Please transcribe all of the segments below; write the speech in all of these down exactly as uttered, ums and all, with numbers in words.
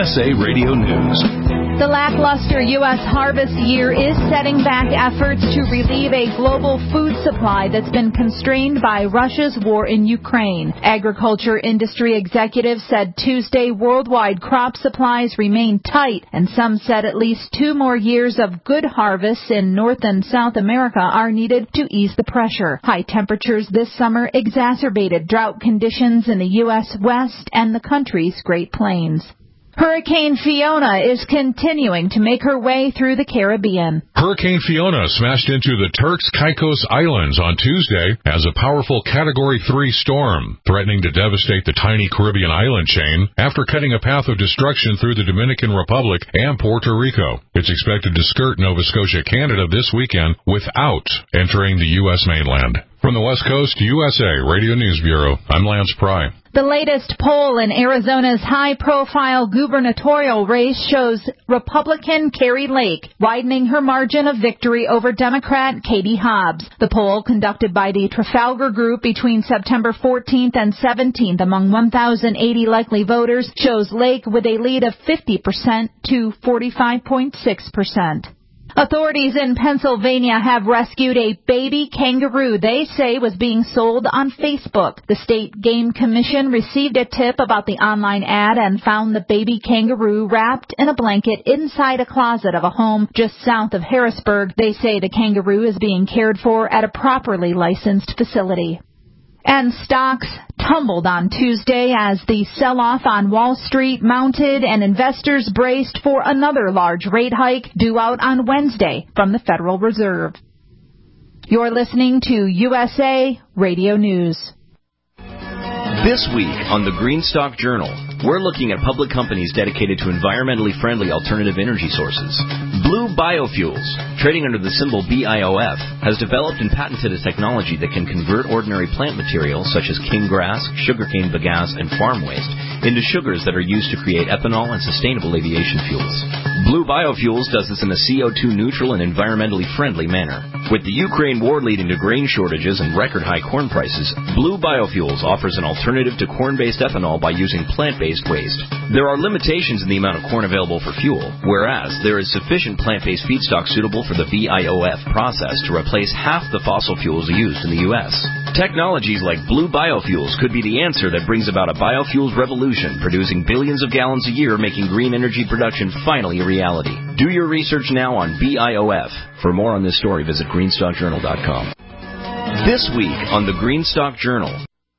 S A Radio News. The lackluster U S harvest year is setting back efforts to relieve a global food supply that's been constrained by Russia's war in Ukraine. Agriculture industry executives said Tuesday worldwide crop supplies remain tight, and some said at least two more years of good harvests in North and South America are needed to ease the pressure. High temperatures this summer exacerbated drought conditions in the U S West and the country's Great Plains. Hurricane Fiona is continuing to make her way through the Caribbean. Hurricane Fiona smashed into the Turks Caicos Islands on Tuesday as a powerful Category three storm, threatening to devastate the tiny Caribbean island chain after cutting a path of destruction through the Dominican Republic and Puerto Rico. It's expected to skirt Nova Scotia, Canada this weekend without entering the U S mainland. From the West Coast, U S A Radio News Bureau, I'm Lance Pry. The latest poll in Arizona's high-profile gubernatorial race shows Republican Kari Lake widening her margin of victory over Democrat Katie Hobbs. The poll, conducted by the Trafalgar Group between September fourteenth and seventeenth among one thousand eighty likely voters, shows Lake with a lead of fifty percent to forty-five point six percent. Authorities in Pennsylvania have rescued a baby kangaroo they say was being sold on Facebook. The State Game Commission received a tip about the online ad and found the baby kangaroo wrapped in a blanket inside a closet of a home just south of Harrisburg. They say the kangaroo is being cared for at a properly licensed facility. And stocks tumbled on Tuesday as the sell-off on Wall Street mounted and investors braced for another large rate hike due out on Wednesday from the Federal Reserve. You're listening to U S A Radio News. This week on the Greenstock Journal, we're looking at public companies dedicated to environmentally friendly alternative energy sources. Blue Biofuels, trading under the symbol B I O F, has developed and patented a technology that can convert ordinary plant materials such as cane grass, sugarcane bagasse, and farm waste into sugars that are used to create ethanol and sustainable aviation fuels. Blue Biofuels does this in a C O two neutral and environmentally friendly manner. With the Ukraine war leading to grain shortages and record high corn prices, Blue Biofuels offers an alternative to corn-based ethanol by using plant-based waste. There are limitations in the amount of corn available for fuel, whereas there is sufficient plant-based feedstock suitable for the B I O F process to replace half the fossil fuels used in the U S. Technologies like Blue Biofuels could be the answer that brings about a biofuels revolution, producing billions of gallons a year, making green energy production finally a reality. Do your research now on B I O F. For more on this story, visit greenstock journal dot com. This week on the Greenstock Journal.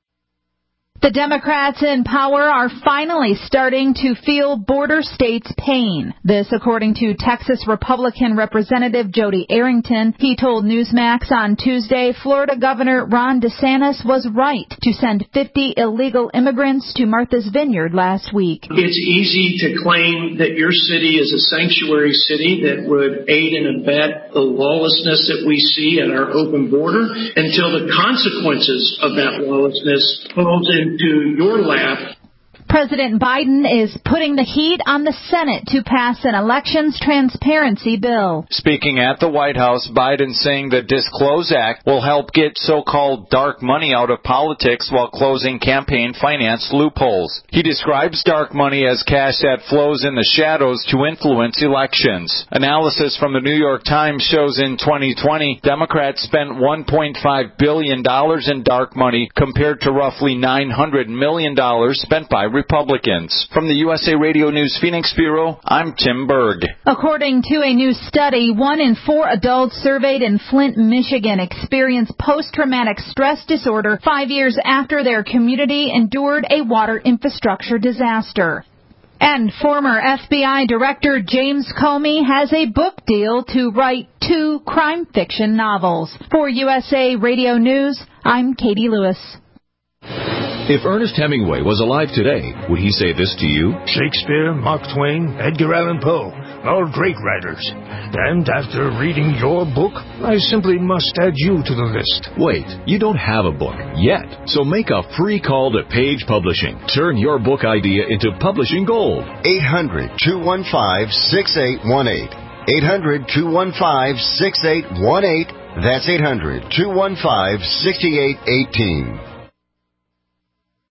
The Democrats in power are finally starting to feel border states' pain. This, according to Texas Republican Representative Jody Arrington. He told Newsmax on Tuesday Florida Governor Ron DeSantis was right to send fifty illegal immigrants to Martha's Vineyard last week. It's easy to claim that your city is a sanctuary city that would aid and abet the lawlessness that we see at our open border until the consequences of that lawlessness falls in to your lap. President Biden is putting the heat on the Senate to pass an elections transparency bill. Speaking at the White House, Biden saying the Disclose Act will help get so-called dark money out of politics while closing campaign finance loopholes. He describes dark money as cash that flows in the shadows to influence elections. Analysis from the New York Times shows in twenty twenty, Democrats spent one point five billion dollars in dark money compared to roughly nine hundred million dollars spent by Republicans. From the U S A Radio News Phoenix Bureau, I'm Tim Berg. According to a new study, one in four adults surveyed in Flint, Michigan experienced post-traumatic stress disorder five years after their community endured a water infrastructure disaster. And former F B I Director James Comey has a book deal to write two crime fiction novels. For U S A Radio News, I'm Katie Lewis. If Ernest Hemingway was alive today, would he say this to you? Shakespeare, Mark Twain, Edgar Allan Poe, all great writers. And after reading your book, I simply must add you to the list. Wait, you don't have a book yet. So make a free call to Page Publishing. Turn your book idea into publishing gold. eight hundred, two one five, six eight one eight. eight hundred, two one five, six eight one eight. That's eight hundred, two one five, six eight one eight.